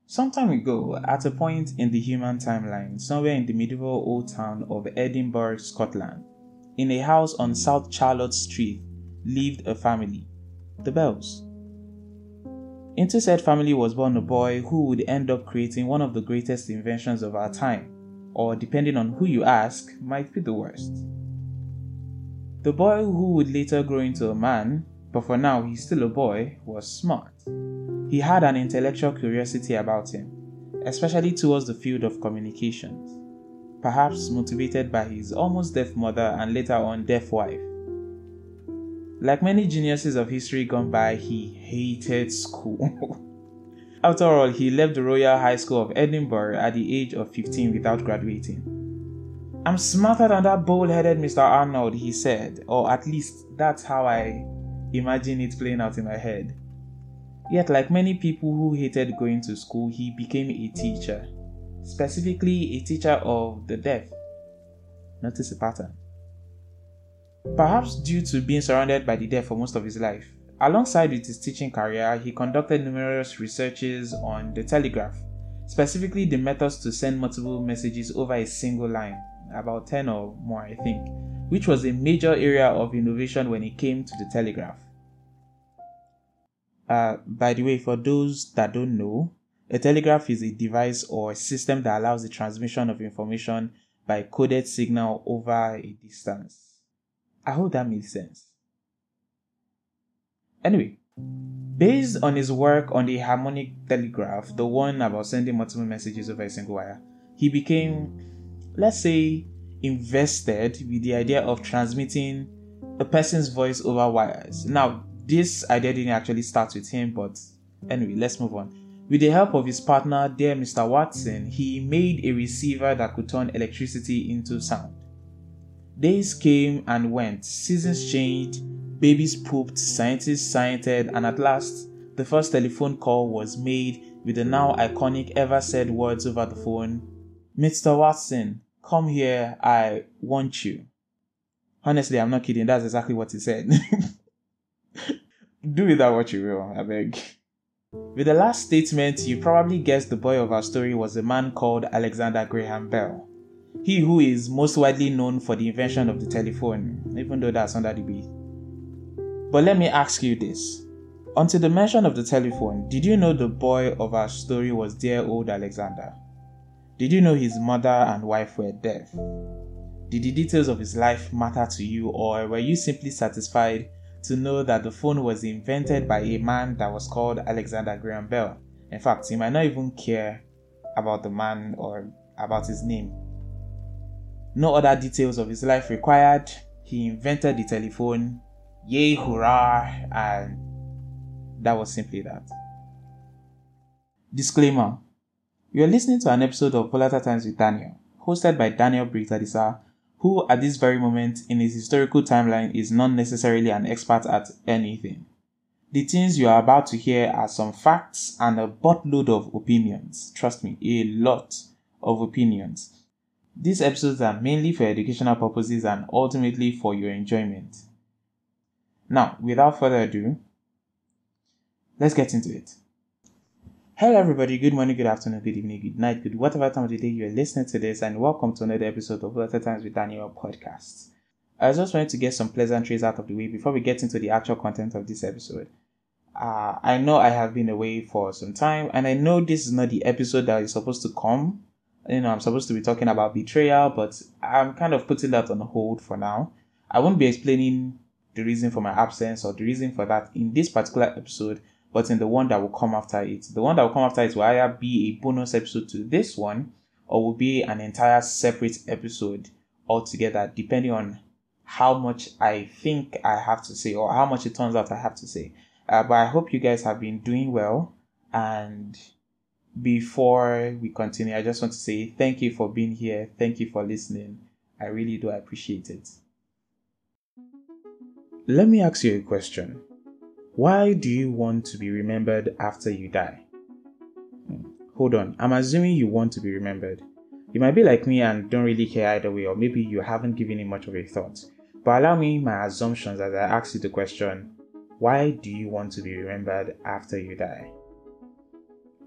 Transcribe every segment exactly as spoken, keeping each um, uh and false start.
Some time ago, at a point in the human timeline, somewhere in the medieval old town of Edinburgh, Scotland, in a house on South Charlotte Street, lived a family, the Bells. Into said family was born a boy who would end up creating one of the greatest inventions of our time, or depending on who you ask, might be the worst. The boy who would later grow into a man, but for now he's still a boy, was smart. He had an intellectual curiosity about him, especially towards the field of communications, perhaps motivated by his almost deaf mother and later on deaf wife. Like many geniuses of history gone by, he hated school. After all, he left the Royal High School of Edinburgh at the age of fifteen without graduating. "I'm smarter than that bald-headed Mister Arnold," he said, or at least that's how I imagine it playing out in my head. Yet, like many people who hated going to school, he became a teacher, specifically a teacher of the deaf. Notice a pattern. Perhaps due to being surrounded by the deaf for most of his life, alongside with his teaching career, he conducted numerous researches on the telegraph, specifically the methods to send multiple messages over a single line, about ten or more I think, which was a major area of innovation when it came to the telegraph. Uh, by the way, for those that don't know, a telegraph is a device or a system that allows the transmission of information by coded signal over a distance. I hope that makes sense. Anyway, based on his work on the harmonic telegraph, the one about sending multiple messages over a single wire, he became, let's say, invested with the idea of transmitting a person's voice over wires. Now, this idea didn't actually start with him, but anyway, let's move on. With the help of his partner, dear Mister Watson, he made a receiver that could turn electricity into sound. Days came and went, seasons changed, babies pooped, scientists sciented, and at last, the first telephone call was made with the now iconic ever said words over the phone, "Mister Watson, come here, I want you." Honestly, I'm not kidding, that's exactly what he said. Do with that what you will, I beg. With the last statement, you probably guessed the boy of our story was a man called Alexander Graham Bell. He who is most widely known for the invention of the telephone, even though that's under debate. But let me ask you this. Until the mention of the telephone, did you know the boy of our story was dear old Alexander? Did you know his mother and wife were deaf? Did the details of his life matter to you, or were you simply satisfied to know that the phone was invented by a man that was called Alexander Graham Bell? In fact, you might not even care about the man or about his name. No other details of his life required. He invented the telephone, yay hurrah, and that was simply that. Disclaimer: you are listening to an episode of Volatile Times with Daniel, hosted by Daniel Brightadisa, who at this very moment in his historical timeline is not necessarily an expert at anything. The things you are about to hear are some facts and a buttload of opinions. Trust me, a lot of opinions. These episodes are mainly for educational purposes and ultimately for your enjoyment. Now, without further ado, let's get into it. Hello everybody, good morning, good afternoon, good evening, good night, good whatever time of the day you're listening to this, and welcome to another episode of Volatile Times with Daniel podcast. I just wanted to get some pleasantries out of the way before we get into the actual content of this episode. Uh, I know I have been away for some time, and I know this is not the episode that is supposed to come. You know, I'm supposed to be talking about betrayal, but I'm kind of putting that on hold for now. I won't be explaining the reason for my absence or the reason for that in this particular episode, but in the one that will come after it. The one that will come after it will either be a bonus episode to this one, or will be an entire separate episode altogether, depending on how much I think I have to say, or how much it turns out I have to say. Uh, but I hope you guys have been doing well, and before we continue, I just want to say thank you for being here. Thank you for listening. I really do appreciate it. Let me ask you a question. Why do you want to be remembered after you die? Hold on, I'm assuming you want to be remembered. You might be like me and don't really care either way, or maybe you haven't given it much of a thought. But allow me my assumptions as I ask you the question, why do you want to be remembered after you die?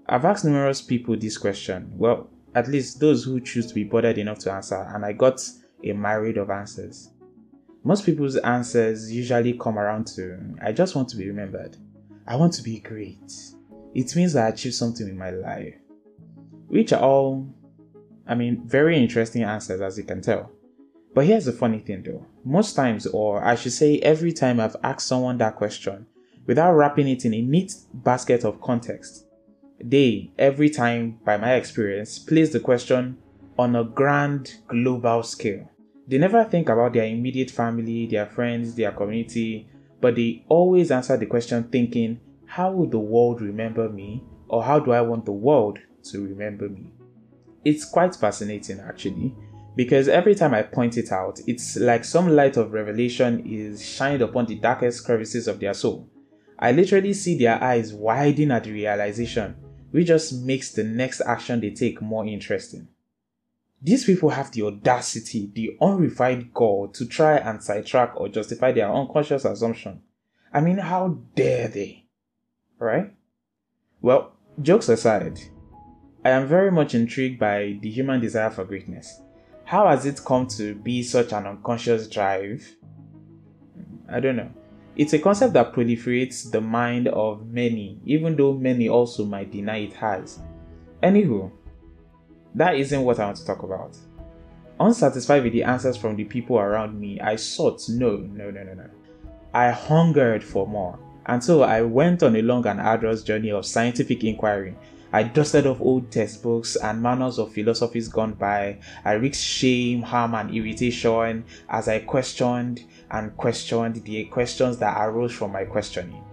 I've asked numerous people this question, well, at least those who choose to be bothered enough to answer, and I got a myriad of answers. Most people's answers usually come around to, I just want to be remembered. I want to be great. It means I achieved something in my life. Which are all, I mean, very interesting answers, as you can tell. But here's the funny thing though. Most times, or I should say every time I've asked someone that question, without wrapping it in a neat basket of context, they, every time, by my experience, place the question on a grand global scale. They never think about their immediate family, their friends, their community, but they always answer the question thinking, how will the world remember me? Or how do I want the world to remember me? It's quite fascinating actually, because every time I point it out, it's like some light of revelation is shined upon the darkest crevices of their soul. I literally see their eyes widen at the realization, which just makes the next action they take more interesting. These people have the audacity, the unrefined gall to try and sidetrack or justify their unconscious assumption. I mean, how dare they? Right? Well, jokes aside, I am very much intrigued by the human desire for greatness. How has it come to be such an unconscious drive? I don't know. It's a concept that proliferates the mind of many, even though many also might deny it has. Anywho, that isn't what I want to talk about. Unsatisfied with the answers from the people around me, I sought, no, no, no, no, no. I hungered for more, until I went on a long and arduous journey of scientific inquiry. I dusted off old textbooks and manuals of philosophies gone by. I risked shame, harm, and irritation as I questioned and questioned the questions that arose from my questioning.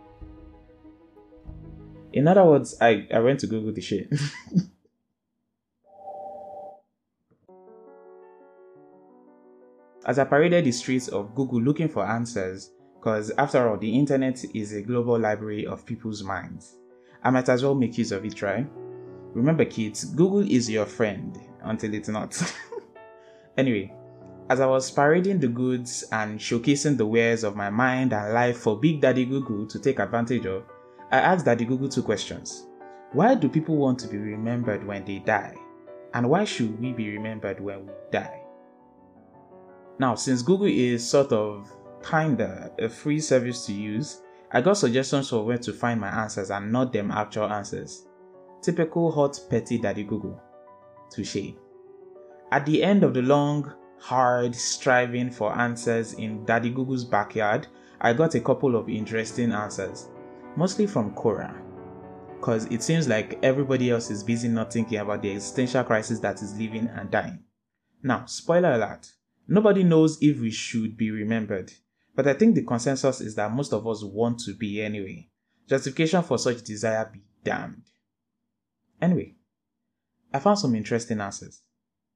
In other words, I, I went to Google the shit. As I paraded the streets of Google looking for answers, because after all, the internet is a global library of people's minds, I might as well make use of it, right? Remember kids, Google is your friend until it's not. Anyway, as I was parading the goods and showcasing the wares of my mind and life for Big Daddy Google to take advantage of, I asked Daddy Google two questions. Why do people want to be remembered when they die? And why should we be remembered when we die? Now, since Google is sort of kinda a free service to use, I got suggestions for where to find my answers and not them actual answers. Typical hot petty Daddy Google. Touché. At the end of the long, hard striving for answers in Daddy Google's backyard, I got a couple of interesting answers, mostly from Quora, cause it seems like everybody else is busy not thinking about the existential crisis that is living and dying. Now, spoiler alert, nobody knows if we should be remembered. But I think the consensus is that most of us want to be anyway. Justification for such desire be damned. Anyway, I found some interesting answers.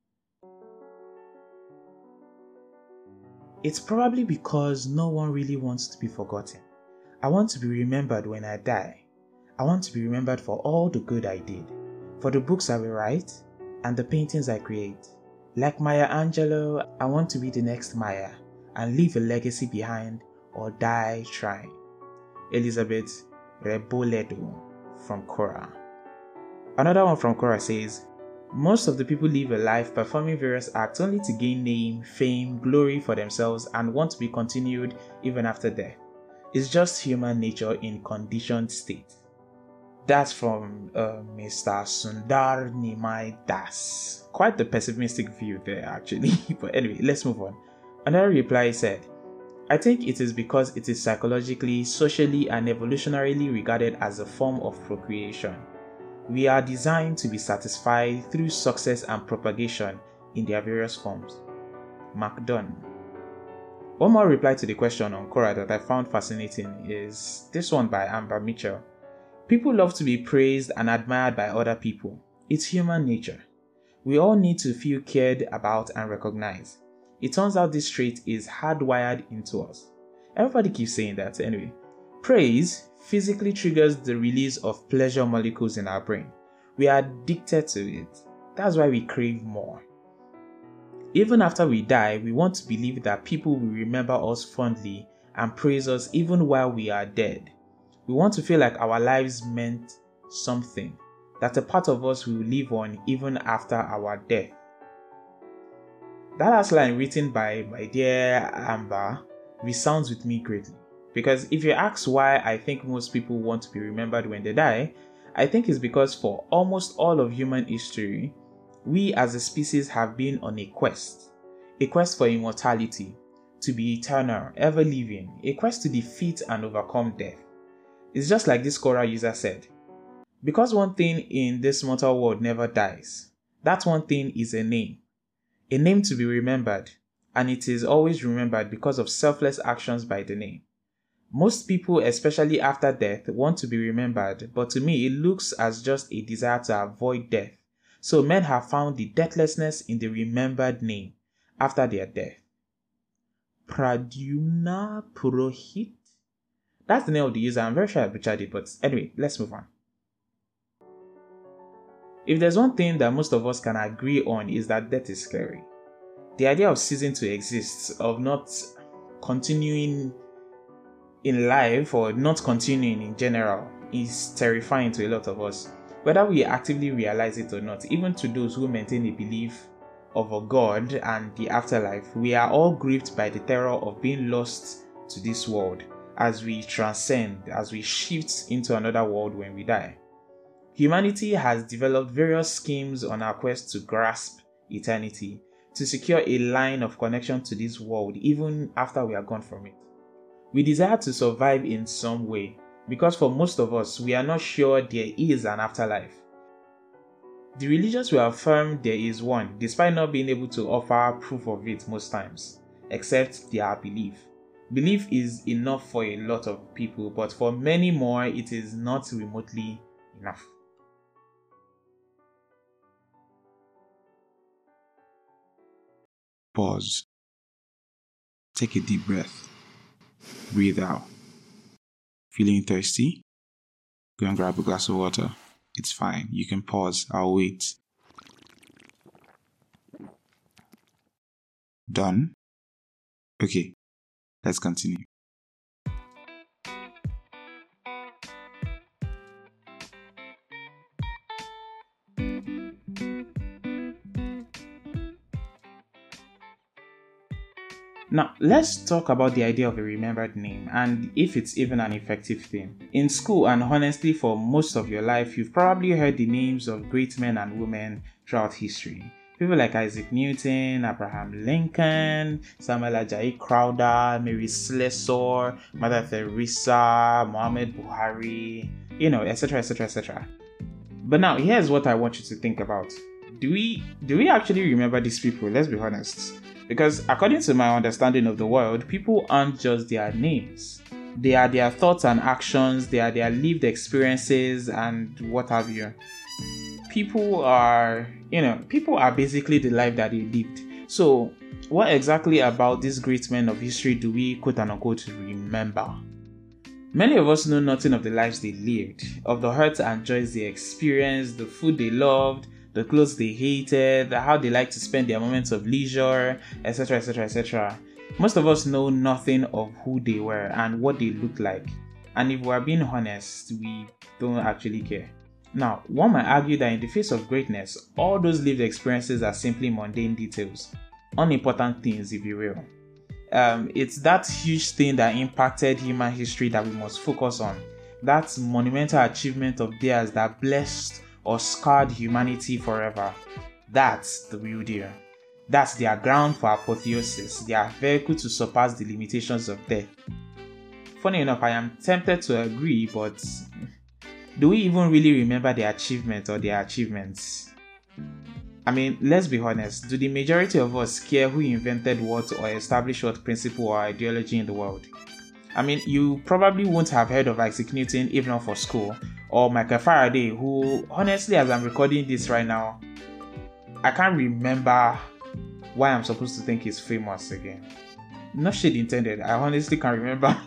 It's probably because no one really wants to be forgotten. I want to be remembered when I die. I want to be remembered for all the good I did, for the books I will write, and the paintings I create. Like Maya Angelou, I want to be the next Maya and leave a legacy behind or die trying. Elizabeth Reboledo from Quora. Another one from Quora says, most of the people live a life performing various acts only to gain name, fame, glory for themselves and want to be continued even after death. It's just human nature in conditioned state. That's from uh, Mister Sundar Nimai Das. Quite the pessimistic view there actually. But anyway, let's move on. Another reply said, I think it is because it is psychologically, socially, and evolutionarily regarded as a form of procreation. We are designed to be satisfied through success and propagation in their various forms. MacDonald. One more reply to the question on Quora that I found fascinating is this one by Amber Mitchell. People love to be praised and admired by other people. It's human nature. We all need to feel cared about and recognized. It turns out this trait is hardwired into us. Everybody keeps saying that anyway. Praise physically triggers the release of pleasure molecules in our brain. We are addicted to it. That's why we crave more. Even after we die, we want to believe that people will remember us fondly and praise us even while we are dead. We want to feel like our lives meant something, that a part of us will live on even after our death. That last line, written by my dear Amber, resounds with me greatly. Because if you ask why I think most people want to be remembered when they die, I think it's because for almost all of human history, we as a species have been on a quest. A quest for immortality, to be eternal, ever living, a quest to defeat and overcome death. It's just like this Quora user said. Because one thing in this mortal world never dies, that one thing is a name. A name to be remembered, and it is always remembered because of selfless actions by the name. Most people, especially after death, want to be remembered, but to me it looks as just a desire to avoid death. So men have found the deathlessness in the remembered name after their death. Pradyumna Purohit? That's the name of the user. I'm very sure I butchered it, but anyway, let's move on. If there's one thing that most of us can agree on, is that death is scary. The idea of ceasing to exist, of not continuing in life or not continuing in general, is terrifying to a lot of us. Whether we actively realize it or not, even to those who maintain a belief of a God and the afterlife, we are all gripped by the terror of being lost to this world as we transcend, as we shift into another world when we die. Humanity has developed various schemes on our quest to grasp eternity, to secure a line of connection to this world even after we are gone from it. We desire to survive in some way, because for most of us, we are not sure there is an afterlife. The religious will affirm there is one, despite not being able to offer proof of it most times, except their belief. Belief is enough for a lot of people, but for many more, it is not remotely enough. Pause. Take a deep breath. Breathe out. Feeling thirsty? Go and grab a glass of water. It's fine. You can pause. I'll wait. Done? Okay. Let's continue. Now, let's talk about the idea of a remembered name and if it's even an effective thing. In school, and honestly for most of your life, you've probably heard the names of great men and women throughout history. People like Isaac Newton, Abraham Lincoln, Samuel Ajayi Crowther, Mary Slessor, Mother Teresa, Muhammad Buhari, you know, et cetera, et cetera, et cetera. But now, here's what I want you to think about. Do we do we actually remember these people? Let's be honest. Because according to my understanding of the world, people aren't just their names. They are their thoughts and actions, they are their lived experiences and what have you. People are, you know, people are basically the life that they lived. So, what exactly about these great men of history do we quote and unquote remember? Many of us know nothing of the lives they lived, of the hurts and joys they experienced, the food they loved, the clothes they hated, how they like to spend their moments of leisure, et cetera, et cetera, et cetera. Most of us know nothing of who they were and what they looked like. And if we're being honest, we don't actually care. Now, one might argue that in the face of greatness, all those lived experiences are simply mundane details. Unimportant things, if you will. Um, it's that huge thing that impacted human history that we must focus on. That monumental achievement of theirs that blessed or scarred humanity forever. That's the real deal. That's their ground for apotheosis, their vehicle to surpass the limitations of death. Funny enough, I am tempted to agree, but do we even really remember their achievement or their achievements? I mean, let's be honest, do the majority of us care who invented what or established what principle or ideology in the world? I mean, you probably won't have heard of Isaac Newton if not for school, or Michael Faraday, who, honestly, as I'm recording this right now, I can't remember why I'm supposed to think he's famous again. No shade intended, I honestly can't remember.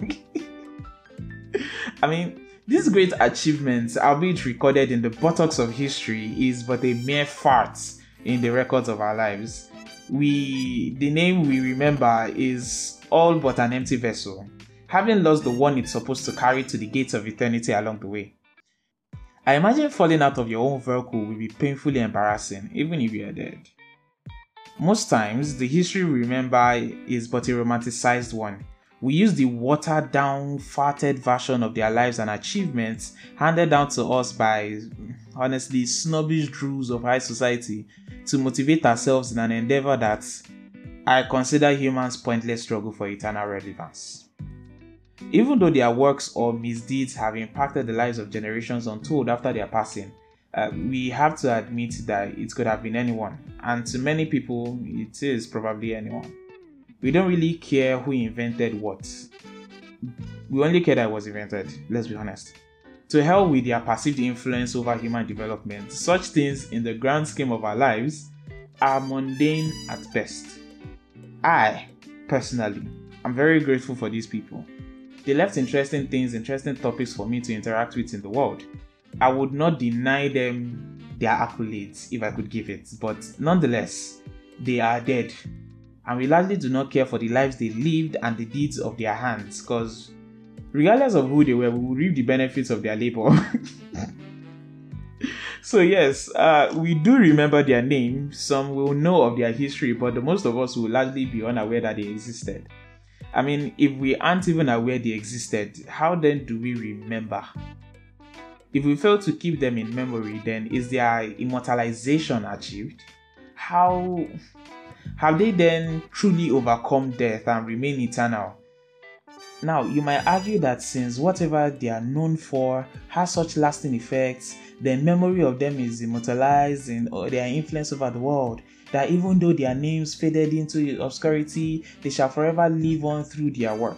I mean, these great achievements, albeit recorded in the buttocks of history, is but a mere fart in the records of our lives. We, the name we remember is all but an empty vessel, having lost the one it's supposed to carry to the gates of eternity along the way. I imagine falling out of your own vehicle will be painfully embarrassing, even if you are dead. Most times, the history we remember is but a romanticized one. We use the watered-down, farted version of their lives and achievements handed down to us by, honestly, snobbish drools of high society to motivate ourselves in an endeavor that I consider humans' pointless struggle for eternal relevance. Even though their works or misdeeds have impacted the lives of generations untold after their passing, uh, we have to admit that it could have been anyone, and to many people, it is probably anyone. We don't really care who invented what. We only care that it was invented, let's be honest. To hell with their perceived influence over human development, such things in the grand scheme of our lives are mundane at best. I, personally, am very grateful for these people. They left interesting things, interesting topics for me to interact with in the world. I would not deny them their accolades if I could give it, but nonetheless, they are dead. And we largely do not care for the lives they lived and the deeds of their hands, because regardless of who they were, we will reap the benefits of their labor. So yes, uh, we do remember their names. Some will know of their history, but the most of us will largely be unaware that they existed. I mean, if we aren't even aware they existed, how then do we remember? If we fail to keep them in memory, then is their immortalization achieved? How have they then truly overcome death and remain eternal? Now, you might argue that since whatever they are known for has such lasting effects, then memory of them is immortalized in their influence over the world, that even though their names faded into obscurity, they shall forever live on through their work.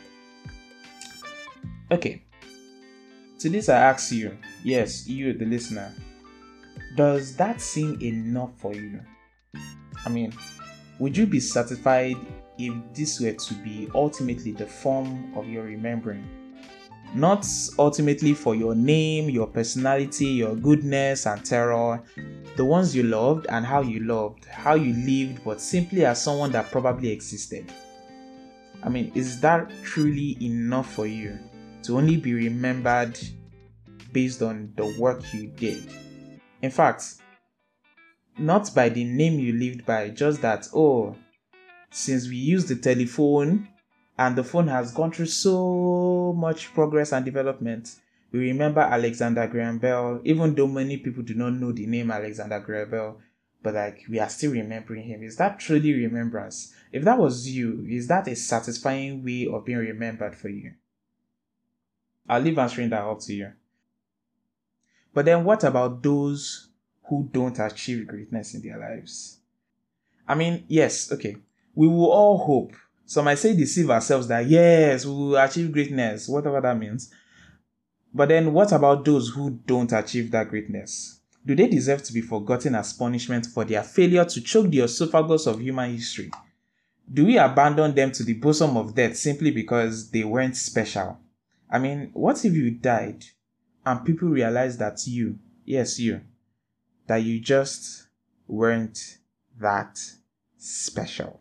Okay, to this I ask you, yes, you the listener, does that seem enough for you? I mean, would you be satisfied if this were to be ultimately the form of your remembering? Not ultimately for your name, your personality, your goodness and terror, the ones you loved and how you loved, how you lived, but simply as someone that probably existed. I mean, is that truly enough for you to only be remembered based on the work you did? In fact, not by the name you lived by, just that, oh, since we use the telephone and the phone has gone through so much progress and development, we remember Alexander Graham Bell, even though many people do not know the name Alexander Graham Bell, but like we are still remembering him. Is that truly remembrance? If that was you, is that a satisfying way of being remembered for you? I'll leave answering that up to you. But then what about those who don't achieve greatness in their lives? I mean, yes, okay, we will all hope. Some might say deceive ourselves that yes, we will achieve greatness, whatever that means. But then what about those who don't achieve that greatness? Do they deserve to be forgotten as punishment for their failure to choke the esophagus of human history? Do we abandon them to the bosom of death simply because they weren't special? I mean, what if you died and people realized that you, yes you, that you just weren't that special?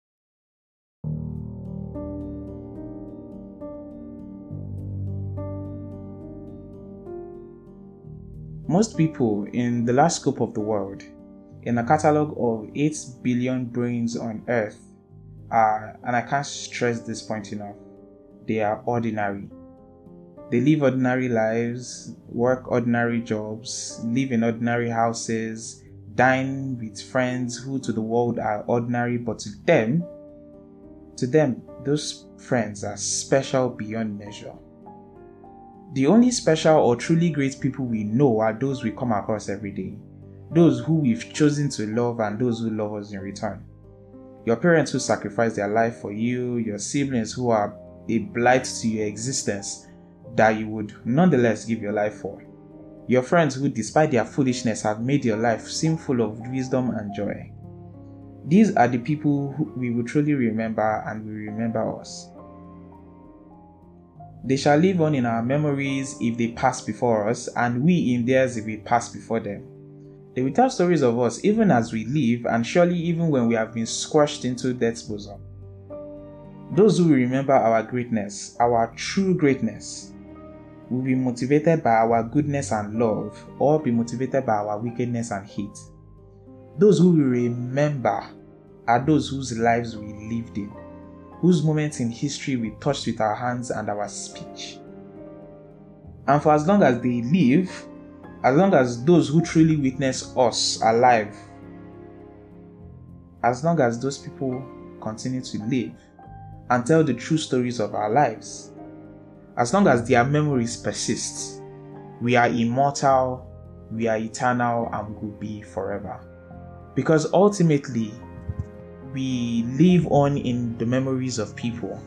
Most people in the last scope of the world, in a catalogue of eight billion brains on Earth, are, and I can't stress this point enough, they are ordinary. They live ordinary lives, work ordinary jobs, live in ordinary houses, dine with friends who to the world are ordinary, but to them, to them, those friends are special beyond measure. The only special or truly great people we know are those we come across every day, those who we've chosen to love and those who love us in return. Your parents who sacrificed their life for you, your siblings who are a blight to your existence that you would nonetheless give your life for. Your friends who, despite their foolishness, have made your life seem full of wisdom and joy. These are the people who we will truly remember and will remember us. They shall live on in our memories if they pass before us, and we in theirs if we pass before them. They will tell stories of us even as we live, and surely even when we have been squashed into death's bosom. Those who will remember our greatness, our true greatness, will be motivated by our goodness and love, or be motivated by our wickedness and hate. Those who we remember are those whose lives we lived in, whose moments in history we touched with our hands and our speech. And for as long as they live, as long as those who truly witness us alive, as long as those people continue to live and tell the true stories of our lives, as long as their memories persist, we are immortal, we are eternal, and we will be forever. Because ultimately, we live on in the memories of people.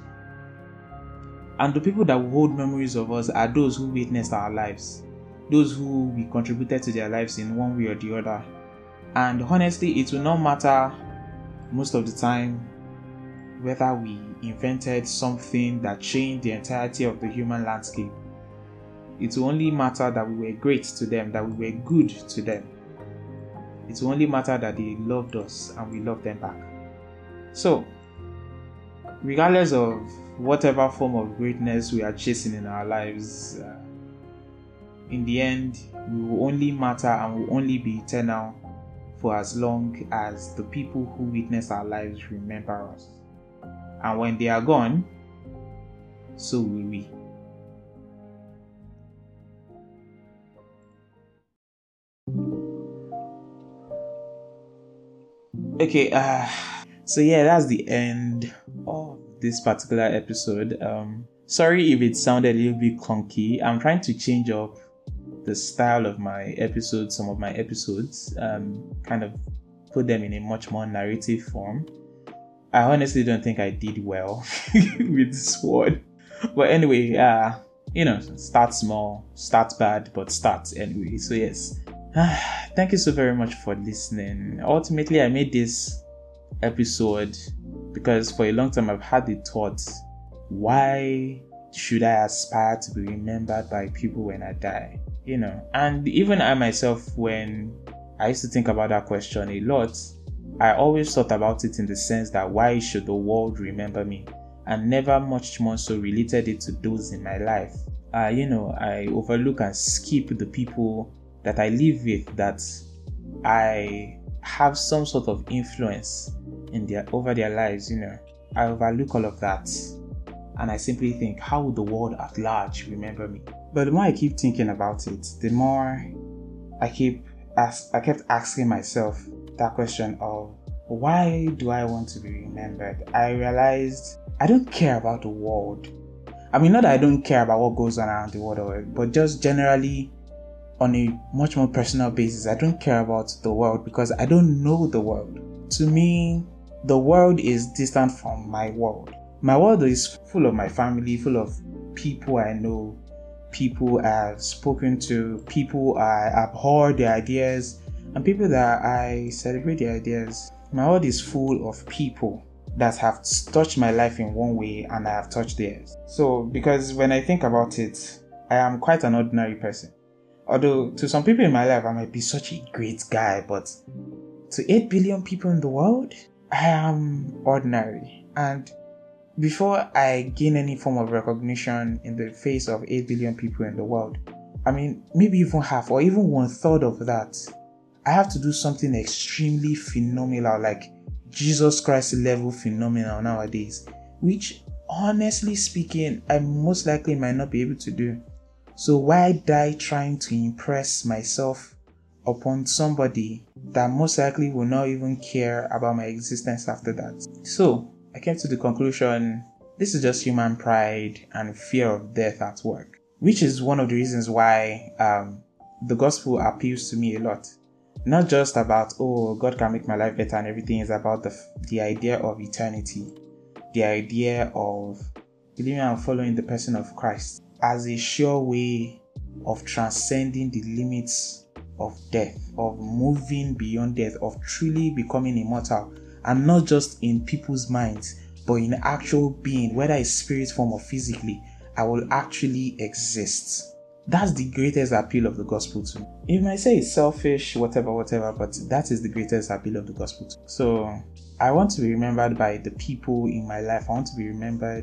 And the people that will hold memories of us are those who witnessed our lives, those who we contributed to their lives in one way or the other. And honestly, it will not matter most of the time whether we invented something that changed the entirety of the human landscape. It will only matter that we were great to them, that we were good to them. It will only matter that they loved us and we loved them back. So, regardless of whatever form of greatness we are chasing in our lives, uh, in the end, we will only matter and will only be eternal for as long as the people who witness our lives remember us. And when they are gone, so will we. Okay, uh, so yeah, that's the end of this particular episode. Um, sorry if it sounded a little bit clunky. I'm trying to change up the style of my episodes, some of my episodes, um, kind of put them in a much more narrative form. I honestly don't think I did well with this word. But anyway, uh, you know, start small, start bad, but start anyway. So yes, thank you so very much for listening. Ultimately, I made this episode because for a long time I've had the thought, why should I aspire to be remembered by people when I die? You know, and even I myself, when I used to think about that question a lot, I always thought about it in the sense that why should the world remember me, and never much more so related it to those in my life. Uh, you know, I overlook and skip the people that I live with, that I have some sort of influence in their over their lives. You know, I overlook all of that, and I simply think, how would the world at large remember me? But the more I keep thinking about it, the more I keep ask, I kept asking myself that question of, why do I want to be remembered? I realized I don't care about the world. I mean, not that I don't care about what goes on around the world, but just generally on a much more personal basis, I don't care about the world because I don't know the world. To me, the world is distant from my world. My world is full of my family, full of people I know, people I've spoken to, people I abhor their ideas, and people that I celebrate their ideas. My world is full of people that have touched my life in one way and I have touched theirs. So, because when I think about it, I am quite an ordinary person. Although to some people in my life, I might be such a great guy, but to eight billion people in the world, I am ordinary. And before I gain any form of recognition in the face of eight billion people in the world, I mean, maybe even half or even one third of that, I have to do something extremely phenomenal, like Jesus Christ level phenomenal nowadays, which honestly speaking, I most likely might not be able to do. So why die trying to impress myself upon somebody that most likely will not even care about my existence after that? So I came to the conclusion, this is just human pride and fear of death at work, which is one of the reasons why um, the gospel appeals to me a lot. Not just about, oh, God can make my life better and everything. Is about the the idea of eternity, the idea of believing and following the person of Christ as a sure way of transcending the limits of death, of moving beyond death, of truly becoming immortal, and not just in people's minds, but in actual being, whether it's spirit form or physically, I will actually exist. That's the greatest appeal of the gospel to me. You might say it's selfish, whatever, whatever, but that is the greatest appeal of the gospel to me. So I want to be remembered by the people in my life. I want to be remembered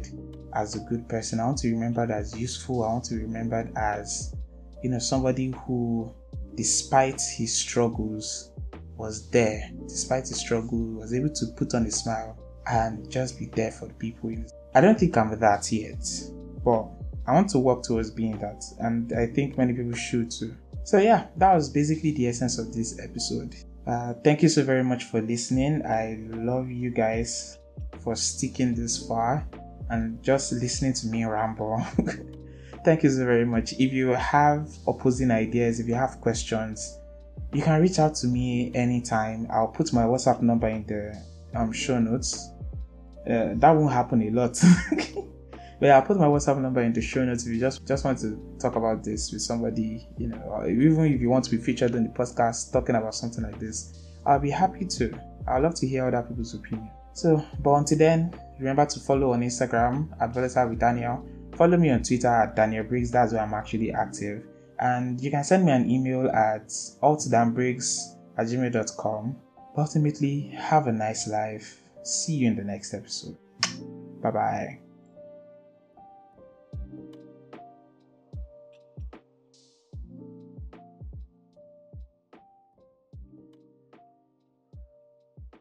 as a good person. I want to be remembered as useful. I want to be remembered as, you know, somebody who, despite his struggles, was there. Despite his struggle, was able to put on a smile and just be there for the people. I don't think I'm that yet, but I want to work towards being that, and I think many people should too. So yeah, that was basically the essence of this episode. Uh, thank you so very much for listening. I love you guys for sticking this far and just listening to me ramble. Thank you so very much. If you have opposing ideas, if you have questions, you can reach out to me anytime. I'll put my WhatsApp number in the um, show notes. Uh, that won't happen a lot. But I'll put my WhatsApp number in the show notes if you just, just want to talk about this with somebody, you know, or even if you want to be featured on the podcast talking about something like this, I'll be happy to. I'd love to hear other people's opinion. So, but until then, remember to follow on Instagram at Volatile with Daniel. Follow me on Twitter at Daniel Briggs. That's where I'm actually active. And you can send me an email at altdanbriggs at gmail dot com. But ultimately, have a nice life. See you in the next episode. Bye bye.